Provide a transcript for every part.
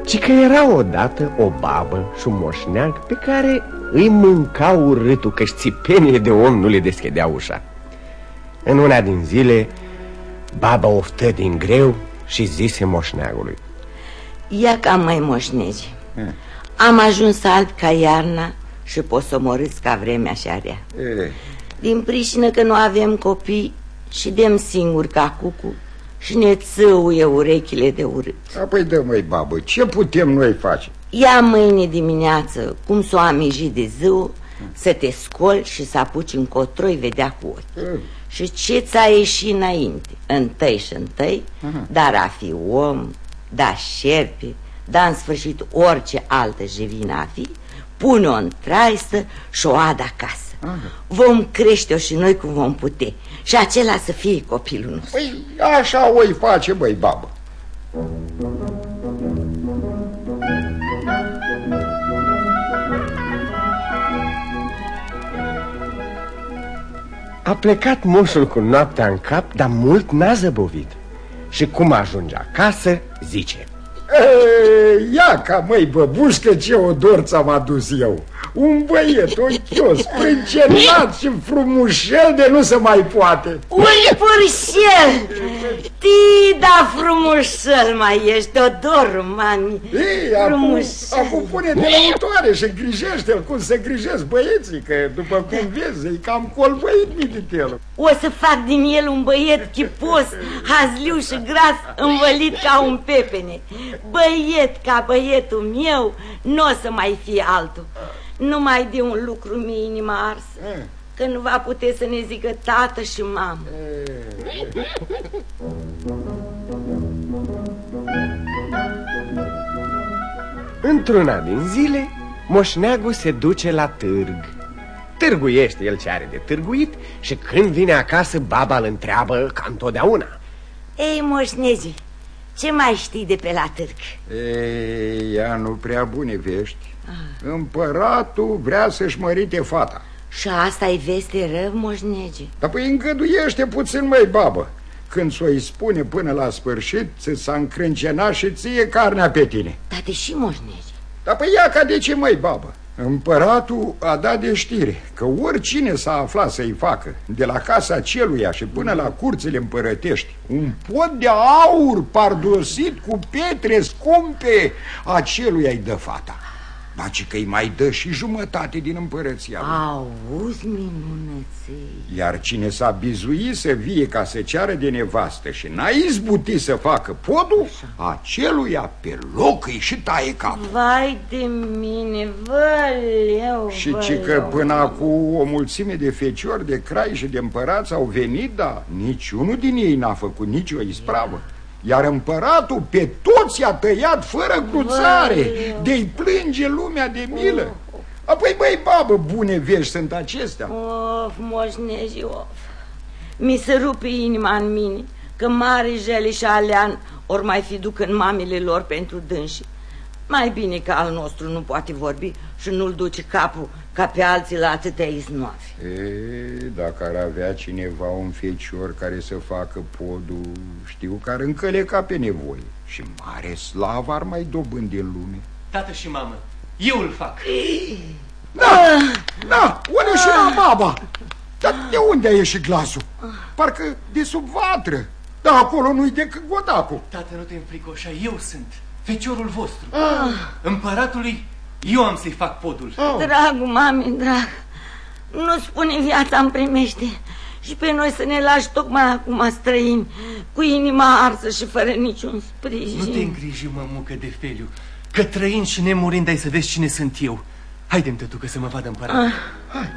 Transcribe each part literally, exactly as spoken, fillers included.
ci că era odată o babă și un moșneag pe care îi mânca urâtul, că-și țipenie de om nu le deschidea ușa. În una din zile, baba oftă din greu și zise moșneagului: ia ca, măi moșnegi, am ajuns alb ca iarna și posomorâți ca vremea și-a rea. Din pricină că nu avem copii și dem singuri ca cucu și ne țâuie urechile de urât. Apoi dă, măi babă, ce putem noi face? Ia mâine dimineață, cum s-o amiji de ziua, să te scoli și să apuci încotro-i vedea cu ochi. uh. Și ce ți-a ieșit înainte, întâi și întâi, uh-huh. dar a fi om, da șerpe, da în sfârșit orice altă jevină a fi, pune-o în traistă și o adă acasă. Aha. Vom crește-o și noi cum vom putea și acela să fie copilul nostru. Păi așa o-i face, băi, babă. A plecat moșul cu noaptea în cap, dar mult n-a zăbovit. Și cum ajunge acasă, zice: e, ia ca, măi, băbușcă, ce odor ți-am adus eu. Un băiet ochios, sprâncenat și frumușel de nu se mai poate. Un pârșel! Ti, da, frumușel mai ești, Odor, mami. Ei, acum, acum pune-te lăutoare și grijește-l cum se grijesc băieții, că după cum vezi, e cam colbăit mititel. O să fac din el un băiet chipos, hazliu și gras, învălit ca un pepene. Băiet ca băietul meu, nu o să mai fie altul. Numai de un lucru mi-e inima arsă, e. Că nu va putea să ne zică tată și mamă. E. Într-una din zile, moșneagul se duce la târg. Târguiește el ce are de târguit și când vine acasă, baba îl întreabă ca întotdeauna: ei, moșnezi, ce mai știi de pe la târg? Ei, ea nu prea bune vești. ah. Împăratul vrea să-și mărite fata. Și asta e veste rău, moșnege? Dar păi îngăduiește puțin, măi, babă. Când s-o-i spune până la sfârșit, ți s-a încrâncenat și ție carnea pe tine. Dar de și, moșnege? Dar păi ia ca de ce, măi, babă? Împăratul a dat de știre că oricine s-a aflat să-i facă, de la casa celuia și până la curțile împărătești, un pod de aur pardosit cu pietre scumpe, aceluia-i dă fata. Baci că îi mai dă și jumătate din împărăția lui. Auzi, minunăței. Iar cine s-a bizuit să vie ca să ceară de nevastă și n-a izbutit să facă podul, așa, aceluia pe loc îi și taie capul. Vai de mine, văleu, Și ci că până acum o mulțime de feciori, de crai și de împărați au venit, dar niciunul din ei n-a făcut nicio ispravă. Iar împăratul pe toți i-a tăiat fără cruțare, de-i plânge lumea de milă. Apoi, băi, babă, bune vești sunt acestea. Of, moșnezi, of. Mi se rupe inima în mine că Mare, Jeli și Alean ori mai fi duc în mamele lor pentru dânsi. Mai bine că al nostru nu poate vorbi și nu-l duce capul ca pe alții la atâtea iznoafe. E, dacă ar avea cineva un fecior care să facă podul, știu că ar încăleca pe nevoie și mare slavă ar mai dobândi în lume. Tată și mamă, eu îl fac. Da, da, unde și la baba? Dar de unde a ieșit glasul? Parcă de sub vatră. Dar acolo nu-i decât godacul. Tată, nu te înfricoșa, eu sunt feciorul vostru. ah. Împăratului, eu am să-i fac podul. ah. Dragul mami, drag, nu spune viața îmi primește și pe noi să ne lași tocmai acum străini, cu inima arsă și fără niciun sprijin. Nu te îngriji, mămucă de Feliu, că trăind și nemurind ai să vezi cine sunt eu. Haide-mi, tătucă, să mă vadă împăratul. ah. Hai.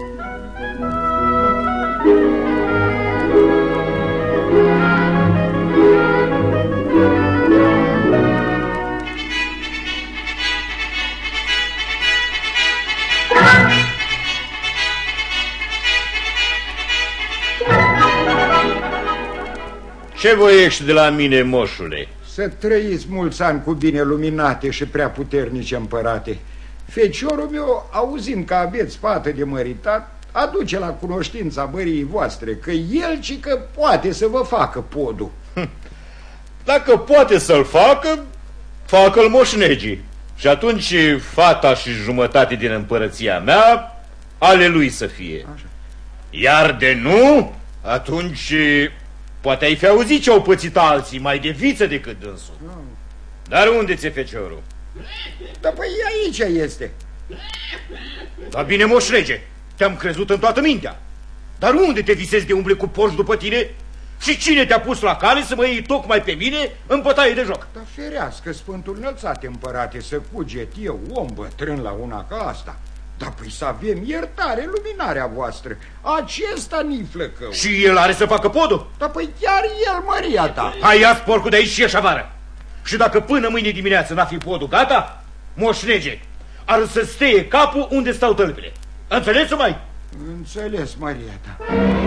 Ce voiești de la mine, moșule? Să trăiți mulți ani cu bine luminate și prea puternice împărate. Feciorul meu, auzind că aveți fată de măritat, aduce la cunoștința măriei voastre că el ci că poate să vă facă podul. Dacă poate să-l facă, facă-l moșnegii. Și atunci fata și jumătate din împărăția mea ale lui să fie. Așa. Iar de nu, atunci poate ai fi auzit ce au pățit alții mai de viță decât dânsul. No. Dar unde ți-e feciorul? Da, păi aici este. Da bine, moșrege, te-am crezut în toată mintea. Dar unde te visezi de umble cu porci după tine? Și cine te-a pus la cale să mă iei tocmai pe mine în bătaie de joc? Da ferească, Sfântul Înălțate, împărate, să cuget eu, om bătrân, la una ca asta. Dar păi să avem iertare, luminarea voastră. Acesta ni flăcău. Și el are să facă podul? Da păi chiar el, măria ta. Hai, ia-ți porcul de aici și ieși afară. Și dacă până mâine dimineață n-a fi podul gata, moșnege, ar să steie capul unde stau tălpile. Înțelegi mai? Înțeles, măria ta.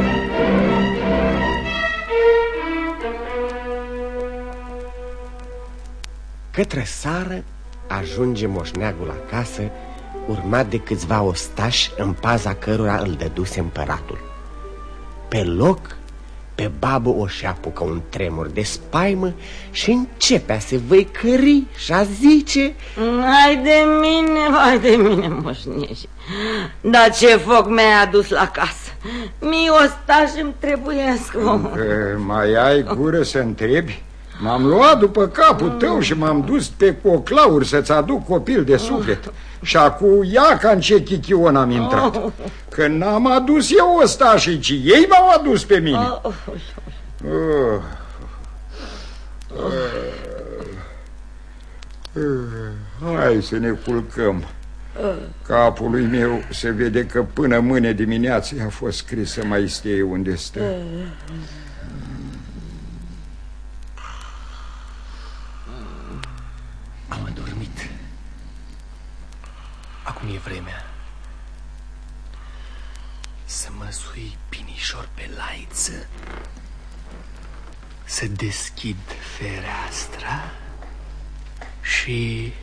Către seară ajunge moșneagul acasă, urmat de câțiva ostași în paza cărora îl dăduse împăratul. Pe loc, pe babă o și-apucă un tremur de spaimă și începe a se văicări și a zice: Hai de mine, hai de mine, moșnești. Dar ce foc mi-ai adus la casă? Mie ostași îmi trebuiesc. Mai ai gură să întrebi? M-am luat după capul tău și m-am dus pe coclauri să-ți aduc copil de suflet. Și acu ia ca în ce chichion am intrat. Că n-am adus eu ostașii, ci ei m-au adus pe mine. uh. Uh. Hai să ne culcăm. Capului meu se vede că până mâine dimineață a fost scris să mai stie unde stă. Am adormit. Acum e vremea să mă sui pinișor pe laiță, să deschid fereastra și...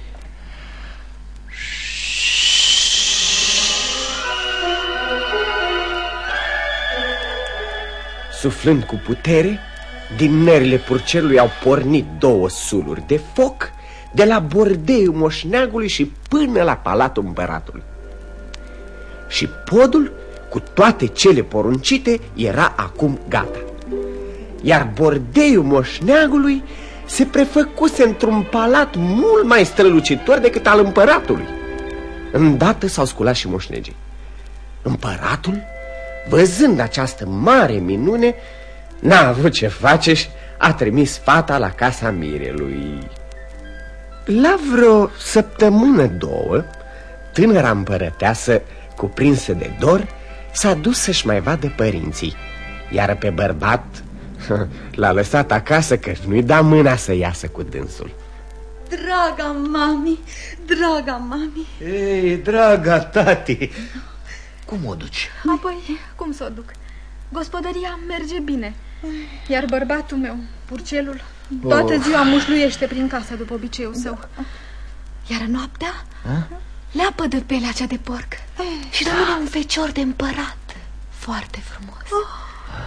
Suflând cu putere, din nările purcelului au pornit două suluri de foc, de la bordeiul moșneagului și până la palatul împăratului. Și podul, cu toate cele poruncite, era acum gata. Iar bordeiul moșneagului se prefăcuse într-un palat mult mai strălucitor decât al împăratului. Îndată s-au sculat și moșnegii. Împăratul, văzând această mare minune, n-a avut ce face și a trimis fata la casa mirelui. La vreo săptămână, două, tânăra împărăteasă, cuprinsă de dor, s-a dus să-și mai vadă părinții. Iar pe bărbat l-a lăsat acasă, că nu-i da mâna să iasă cu dânsul. Draga mami, draga mami. Ei, draga tati, cum o duci? Apoi, cum să o duc? Gospodăria merge bine. Iar bărbatul meu, purcelul, toată oh. ziua mușluiește prin casă după obiceiul său. Iar noaptea ha? leapă de pelea cea de porc și rămâne un fecior de împărat foarte frumos. Oh.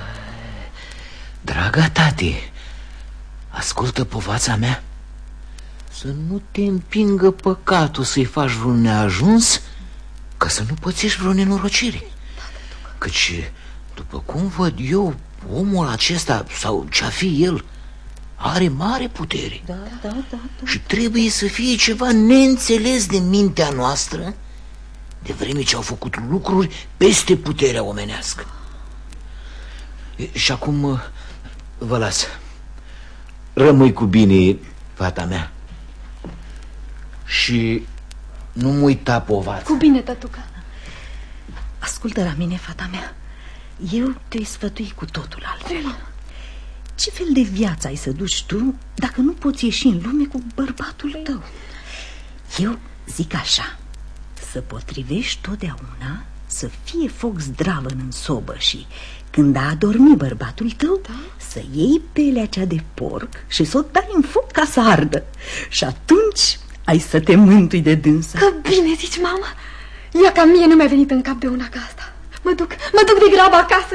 Draga tati, ascultă povața mea. Să nu te împingă păcatul să-i faci vreun neajuns, ca să nu pățești vreo nenorocire. Căci, după cum văd eu, omul acesta, sau ce-a fi el, are mare putere. Da, da, da, da. Și trebuie să fie ceva neînțeles de mintea noastră, de vreme ce au făcut lucruri peste puterea omenească. E, și acum vă las. Rămâi cu bine, fata mea. Și nu-mi uita povața. Cu bine, tătuca. Ascultă la mine, fata mea. Eu te-i sfătui cu totul altfel. Ce fel de viață ai să duci tu dacă nu poți ieși în lume cu bărbatul tău? Eu zic așa: să potrivești totdeauna, să fie foc zdravăn în sobă și când a adormit bărbatul tău, da? să iei pelea cea de porc și să o dai în foc ca să ardă. Și atunci ai să te mântui de dânsa. Că bine zici, mama. Ia ca mie nu mi-a venit în cap de una ca asta. Mă duc, mă duc de grabă acasă.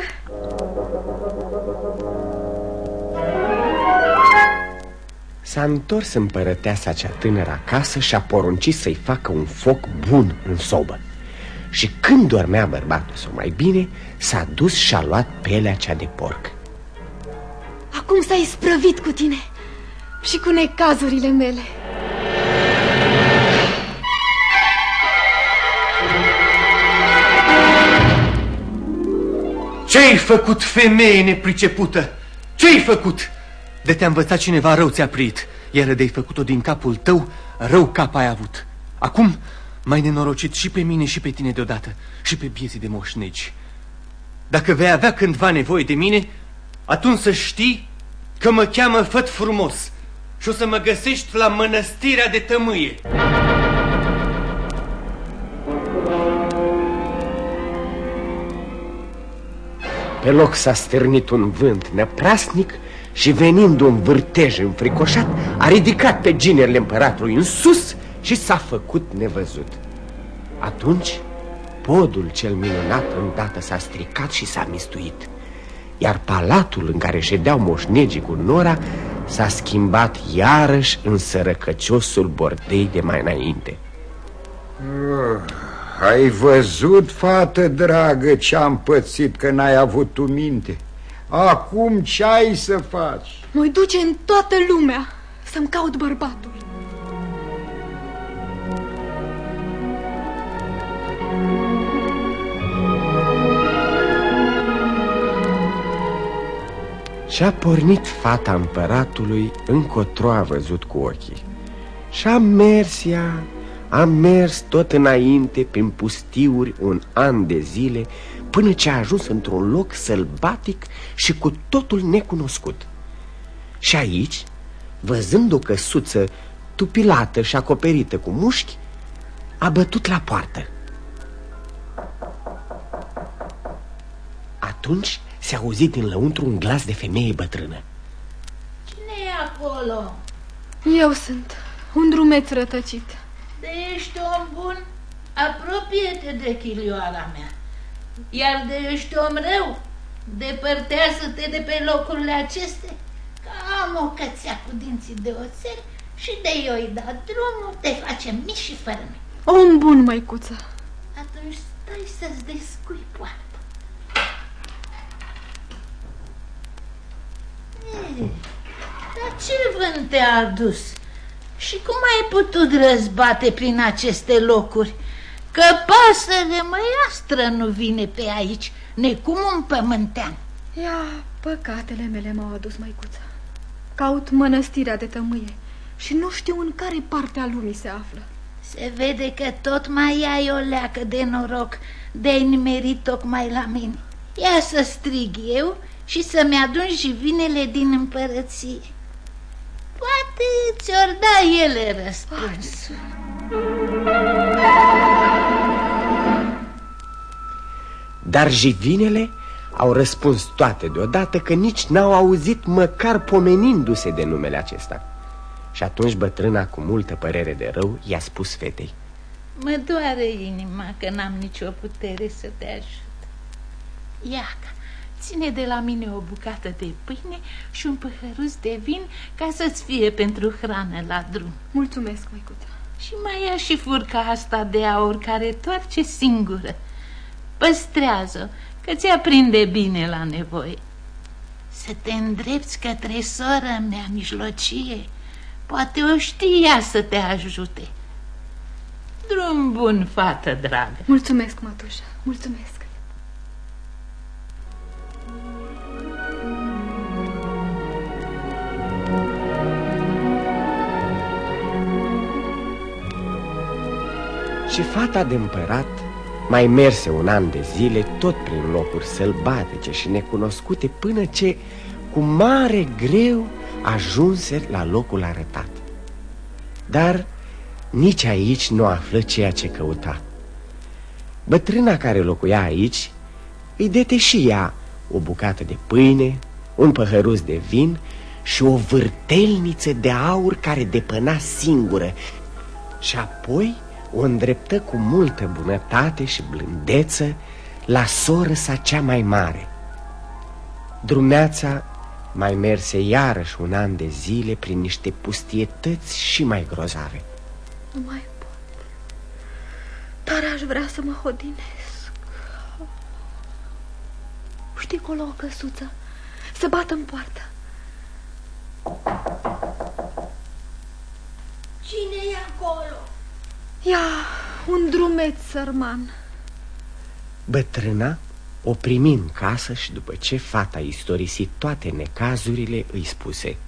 S-a întors împărăteasa cea tânără acasă și a poruncit să-i facă un foc bun în sobă. Și când dormea bărbatul său mai bine, s-a dus și-a luat pelea cea de porc. Acum s-a isprăvit cu tine și cu necazurile mele. Ce-ai făcut, femeie nepricepută? Ce-ai făcut? De te-a învățat cineva, rău ți-a prit. Iar de-ai făcut-o din capul tău, rău cap ai avut. Acum m-ai nenorocit și pe mine și pe tine deodată, și pe bieții de moșnegi. Dacă vei avea cândva nevoie de mine, atunci să știi că mă cheamă Făt Frumos și o să mă găsești la mănăstirea de Tămâie. Pe loc s-a stârnit un vânt năprasnic și, venind un vârtej înfricoșat, a ridicat pe ginerile împăratului în sus și s-a făcut nevăzut. Atunci podul cel minunat îndată s-a stricat și s-a mistuit, iar palatul în care ședeau moșnegii cu nora s-a schimbat iarăși în sărăcăciosul bordei de mai înainte. uh, Ai văzut, fată dragă, ce-am pățit că n-ai avut tu minte? Acum ce ai să faci? Mă duce în toată lumea să-mi caut bărbatul. Și-a pornit fata împăratului încotro a văzut cu ochii. Și-a mers ea, a mers tot înainte prin pustiuri un an de zile, până ce a ajuns într-un loc sălbatic și cu totul necunoscut. Și aici, văzând o căsuță tupilată și acoperită cu mușchi, a bătut la poartă. Atunci se auzi din lăuntru un glas de femeie bătrână. Cine e acolo? Eu sunt, un drumeț rătăcit. De ești om bun, apropie-te de chilioara mea. Iar de ești om rău, depărtează-te de pe locurile acestea, că am o cățea cu dinții de oțel și de-i oi da drumul, te facem mici și fără mine. Om bun, măicuță. Atunci stai să-ți descui poarta. Ei, dar ce vânt te-a adus? Și cum ai putut răzbate prin aceste locuri? Că pasăre măiastră nu vine pe aici, necum un pământean. Ia, păcatele mele m-au adus, măicuță. Caut mănăstirea de Tămâie și nu știu în care parte a lumii se află. Se vede că tot mai ai o leacă de noroc de-ai nimerit tocmai la mine. Ia să strig eu și să-mi adun și vinele din împărăție. Poate ți-or da ele răspunsul. Dar jivinele au răspuns toate deodată că nici n-au auzit măcar pomenindu-se de numele acesta. Și atunci bătrâna, cu multă părere de rău, i-a spus fetei: mă doare inima că n-am nicio putere să te ajut. Iaca, ține de la mine o bucată de pâine și un păhăruț de vin ca să-ți fie pentru hrană la drum. Mulțumesc, măicuță. Și mai ia și furca asta de aur care toarce singură. Păstrează-o, că ți aprinde bine la nevoie. Să te îndrepți către sora mea mijlocie, poate o știa să te ajute. Drum bun, fată dragă. Mulțumesc, mătușă, mulțumesc. Și fata de împărat mai merse un an de zile tot prin locuri sălbatice și necunoscute, până ce cu mare greu ajunse la locul arătat. Dar nici aici nu află ceea ce căuta. Bătrâna care locuia aici îi dete și ea o bucată de pâine, un păhăruț de vin și o vârtelniță de aur care depăna singură, și apoi o îndreptă cu multă bunătate și blândeță la soră sa cea mai mare. Drumeața mai merse iarăși un an de zile prin niște pustietăți și mai grozave. Nu mai pot. Dar aș vrea să mă hodinesc. Știi acolo o căsuță? Să bată în poartă. Cine e acolo? Ia, un drumeț sărman. Bătrâna o primi în casă și după ce fata istorisit toate necazurile, îi spuse: Ei,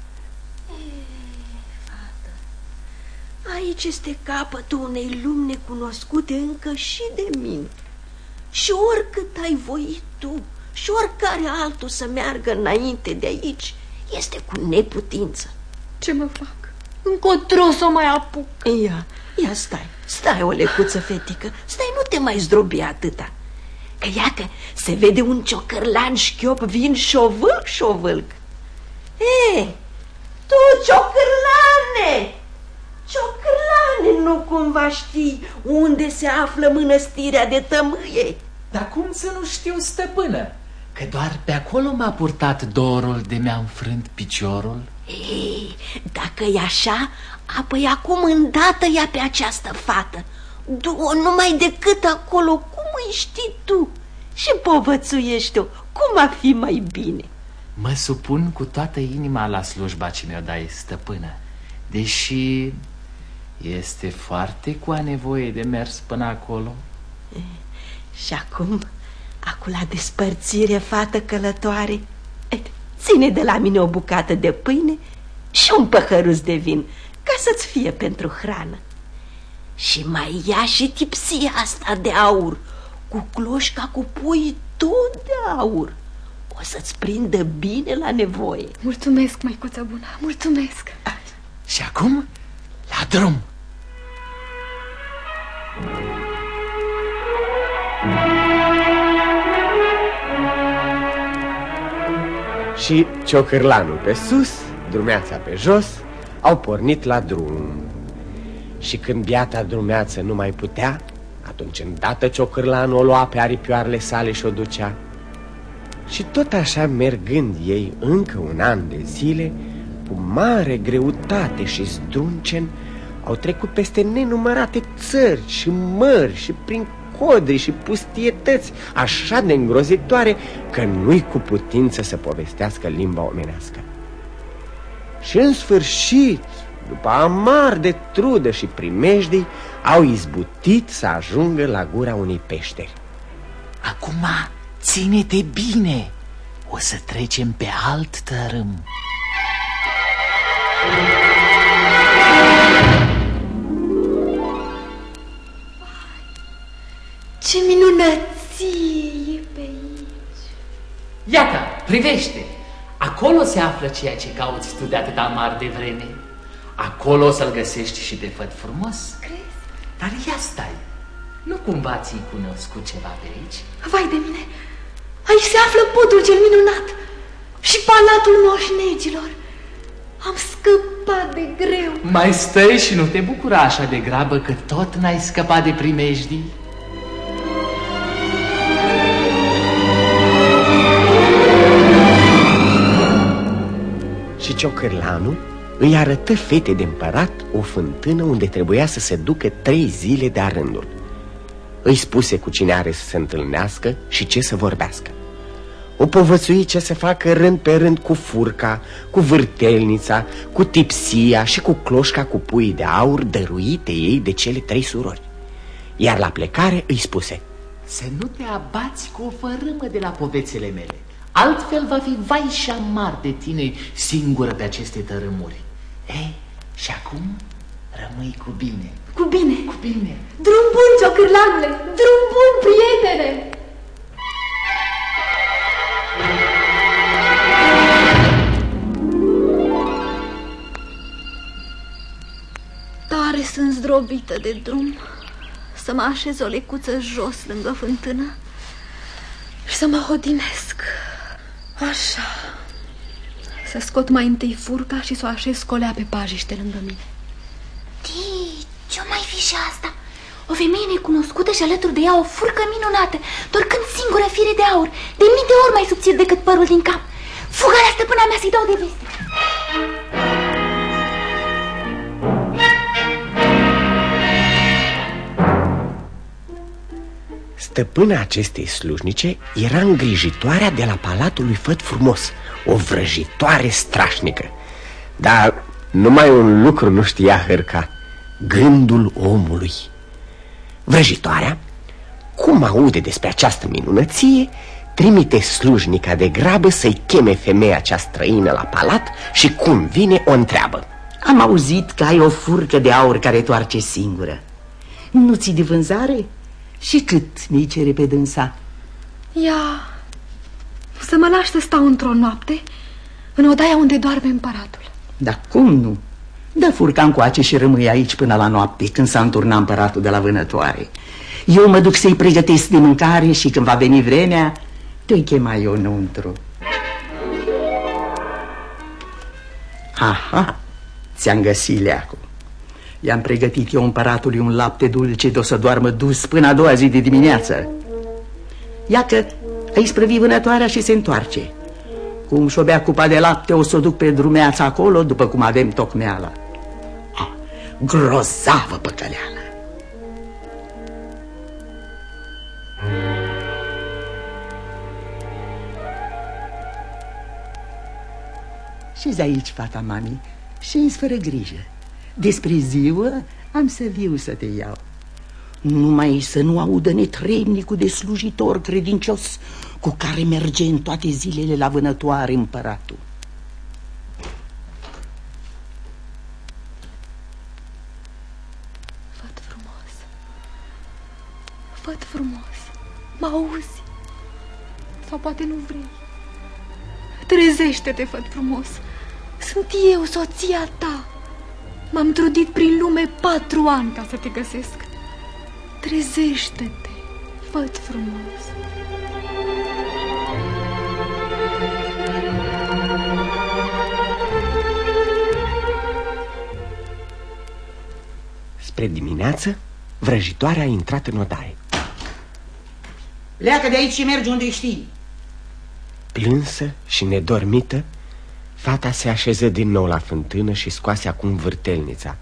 fată, aici este capătul unei lumi necunoscute încă și de mine. Și oricât ai voit tu și oricare altul să meargă înainte de aici, este cu neputință. Ce mă fac? Încotro să o mai apuc. Ia, ia stai, stai o lecuță, fetică. Stai, nu te mai zdrobi atâta. Că ia că se vede un ciocărlan șchiop, vin șovâlc, șovâlc. E, tu, ciocărlane, ciocărlane, nu cumva știi unde se află mănăstirea de Tămâie? Dar cum să nu știu, stăpână? Că doar pe acolo m-a purtat dorul de mi-a înfrânt piciorul. Ei, dacă e așa, apoi acum îndată ia pe această fată. Du-o numai decât acolo, cum îi știi tu, și povățuiește-o, cum a fi mai bine. Mă supun cu toată inima la slujba ce mi-o dai, stăpână, deși este foarte cu a nevoie de mers până acolo. E, și acum, acu la despărțire, fată călătoare, e, ține de la mine o bucată de pâine și un păhăruț de vin, ca să-ți fie pentru hrană. Și mai ia și tipsia asta de aur, cu cloșca cu pui tot de aur. O să-ți prindă bine la nevoie. Mulțumesc, măicuță bună, mulțumesc. Și acum, la drum. Și ciocârlanul pe sus, drumeața pe jos, au pornit la drum. Și când biata drumeață nu mai putea, atunci îndată ciocârlanul o lua pe aripioarele sale și o ducea. Și tot așa, mergând ei încă un an de zile, cu mare greutate și zdruncen, au trecut peste nenumărate țări și mări și prin codri și pustietăți așa de îngrozitoare că nu-i cu putință să povestească limba omenească. Și în sfârșit, după amar de trudă și primejdii, au izbutit să ajungă la gura unei peșteri. Acum ține-te bine, o să trecem pe alt tărâm. Ce minunăție e pe aici! Iată, privește! Acolo se află ceea ce cauți tu de atâta mare de vreme. Acolo o să-l găsești și pe făt frumos. Crezi? Dar ia stai, nu cumva ți-ai cunoscut ceva pe aici? Vai de mine! Aici se află podul cel minunat și palatul moșnegilor. Am scăpat de greu. Mai stai și nu te bucura așa de grabă că tot n-ai scăpat de primejdii? Și ciocârlanul îi arătă fetei de împărat o fântână unde trebuia să se ducă trei zile de-a rândul. Îi spuse cu cine are să se întâlnească și ce să vorbească. O povățui ce să facă rând pe rând cu furca, cu vârtelnița, cu tipsia și cu cloșca cu pui de aur dăruite ei de cele trei surori. Iar la plecare îi spuse: să nu te abați cu o fărâmă de la povețele mele, altfel va fi vai și amar de tine singură pe aceste tărâmuri. Ei, și acum rămâi cu bine. Cu bine. Cu bine. Drum bun, ciocârlanule, drum bun, prietene. Tare sunt zdrobită de drum. Să mă așez o lecuță jos lângă fântână și să mă hodinesc. Așa. Să scot mai întâi furca și să o așez colea pe pajiște lângă mine. Tii, ce-o mai fi și asta? O femeie necunoscută și alături de ea o furcă minunată, torcând singură fire de aur, de mii de ori mai subțiri decât părul din cap. Fugă la stăpâna mea să-i dau de veste. Stăpâna acestei slujnice era îngrijitoarea de la palatul lui Făt Frumos, o vrăjitoare strașnică. Dar numai un lucru nu știa Hârca: gândul omului. Vrăjitoarea, cum aude despre această minunăție, trimite slujnica de grabă să-i cheme femeia cea străină la palat și cum vine o întreabă. Am auzit că ai o furcă de aur care toarce singură. Nu ți de vânzare? Și cât mi-i cere pe dânsa? Ia, să mă lași să stau într-o noapte în odaia unde doarme împăratul. Dar cum nu? Dă furca încoace și rămâi aici până la noapte, când s-a înturnat împăratul de la vânătoare. Eu mă duc să-i pregătesc de mâncare și când va veni vremea, te-i chema eu înăuntru. Aha, ți-am găsit leacul. I-am pregătit eu împăratului un lapte dulce de o să doarmă dus până a doua zi de dimineață. Ia că îi sprăvi vânătoarea și se întoarce. Cum și-o bea cupa de lapte, o să o duc pe drumeața acolo, după cum avem tocmeala. Ah, grozavă păcăleală! Și-zi aici, fata mami, și-ți fără grijă. Despre ziua am să viu să te iau. Numai să nu audă netrebnicul de slujitor credincios cu care merge în toate zilele la vânătoare împăratul. Făt frumos, făt frumos, mă auzi? Sau poate nu vrei? Trezește-te, făt frumos. Sunt eu, soția ta. M-am trudit prin lume patru ani ca să te găsesc. Trezește-te, făt frumos. Spre dimineață, vrăjitoarea a intrat în odaie. Pleacă de aici și mergi unde știi. Plânsă și nedormită, fata se așeză din nou la fântână și scoase acum vârtelnița.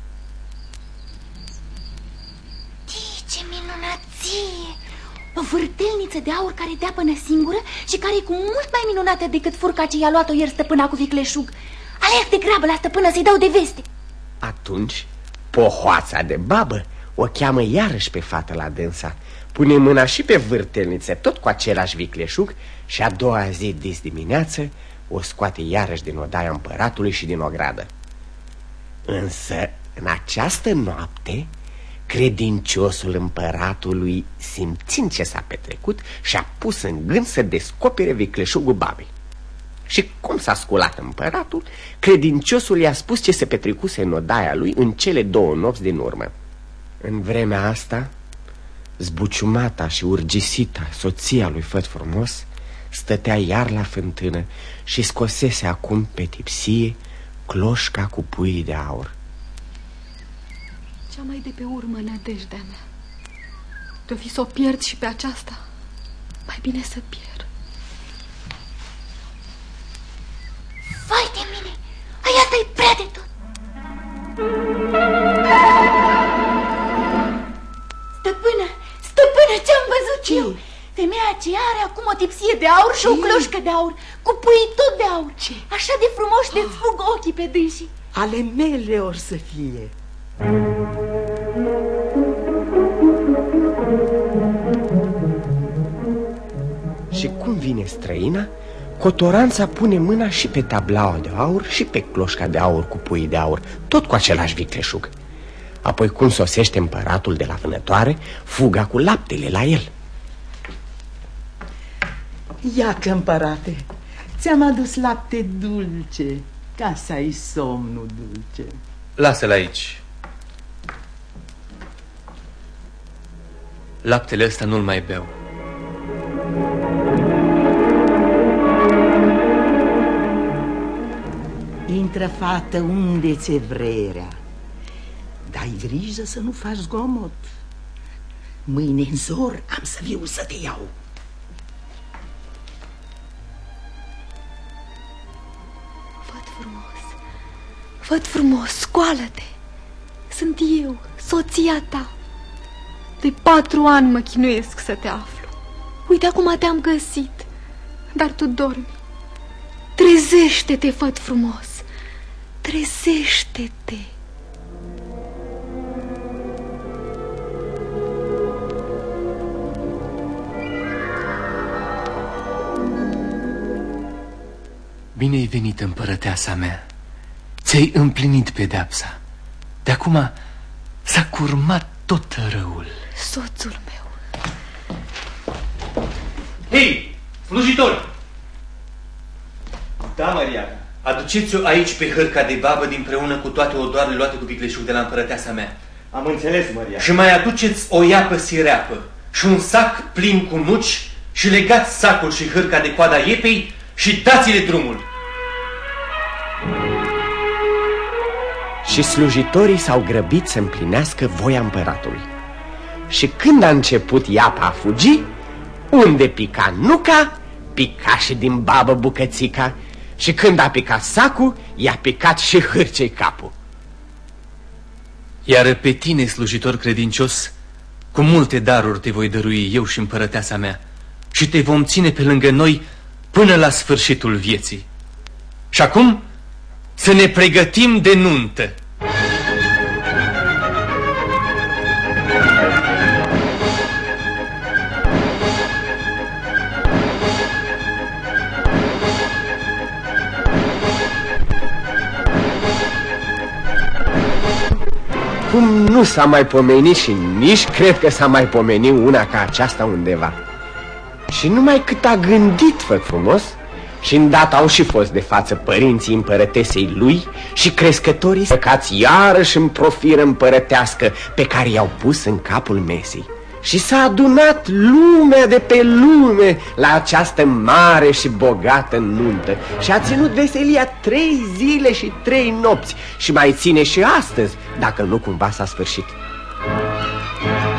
Ce minunăție! O vârtelniță de aur care dea până singură și care e cu mult mai minunată decât furca ce i-a luat-o ieri stăpâna cu vicleșug. Alerg de grabă la stăpână să-i dau de veste. Atunci, pohoața de babă o cheamă iarăși pe fată la dânsa, pune mâna și pe vârtelniță, tot cu același vicleșug, și a doua zi dis dimineață o scoate iarăși din odaia împăratului și din ogradă. Însă, în această noapte, credinciosul împăratului, simțind ce s-a petrecut, și-a pus în gând să descopere vicleșugul babei. Și cum s-a sculat împăratul, credinciosul i-a spus ce se petrecuse în odaia lui în cele două nopți din urmă. În vremea asta, zbuciumata și urgisita soția lui Făt Frumos stătea iar la fântână și scosese acum pe tipsie cloșca cu puii de aur. Cea mai de pe urmă nădejdea mea de-o fi să o pierd și pe aceasta, mai bine să pierd. Vai de mine, aia asta-i prea de tot. Stăpână, stăpână, ce-am văzut ce? eu? Femeia aceea are acum o tipsie de aur și o cloșcă de aur, cu puii tot de aur. Ce? Așa de frumos de-ți fug ochii pe dânsii. Ale mele or să fie. Și cum vine străina, cotoranța pune mâna și pe tablaua de aur și pe cloșca de aur cu puii de aur, tot cu același vicleșug. Apoi cum sosește împăratul de la vânătoare, fuga cu laptele la el. Ia că, împărate, ți-am adus lapte dulce, ca să ai somnul dulce. Lasă-l aici. Laptele ăsta nu-l mai beau. Intră, fată, unde ți-e vrerea. Dai grijă să nu faci zgomot. Mâine în zor am să viu să te iau. frumos, făt frumos, scoală-te. Sunt eu, soția ta. De patru ani mă chinuiesc să te aflu. Uite, acum te-am găsit, dar tu dormi. Trezește-te, făt frumos, trezește-te. Bine ai venit, împărăteasa mea. Ți-ai împlinit pedeapsa. De acum s-a curmat tot răul. Soțul meu. Hei, slujitori! Da, Maria, aduceți-o aici pe hârca de babă dinpreună cu toate odoarele luate cu vicleșug de la împărăteasa mea. Am înțeles, Maria. Și mai aduceți o iapă sireapă și un sac plin cu nuci și legați sacul și hârca de coada iepei și dați-le drumul. Și slujitorii s-au grăbit să împlinească voia împăratului. Și când a început iapa a fugi, unde pica nuca, pica și din babă bucățica. Și când a picat sacul, i-a picat și hârcei capul. Iar pe tine, slujitor credincios, cu multe daruri te voi dărui eu și împărăteasa mea și te vom ține pe lângă noi până la sfârșitul vieții. Și acum să ne pregătim de nuntă. Cum nu s-a mai pomenit și nici cred că s-a mai pomenit una ca aceasta undeva. Și numai cât a gândit, făt frumos, și îndată au și fost de față părinții împărătesei lui și crescătorii săcați iarăși în profiră împărătească pe care i-au pus în capul mesei. Și s-a adunat lumea de pe lume la această mare și bogată nuntă și a ținut veselia trei zile și trei nopți și mai ține și astăzi, dacă nu cumva s-a sfârșit.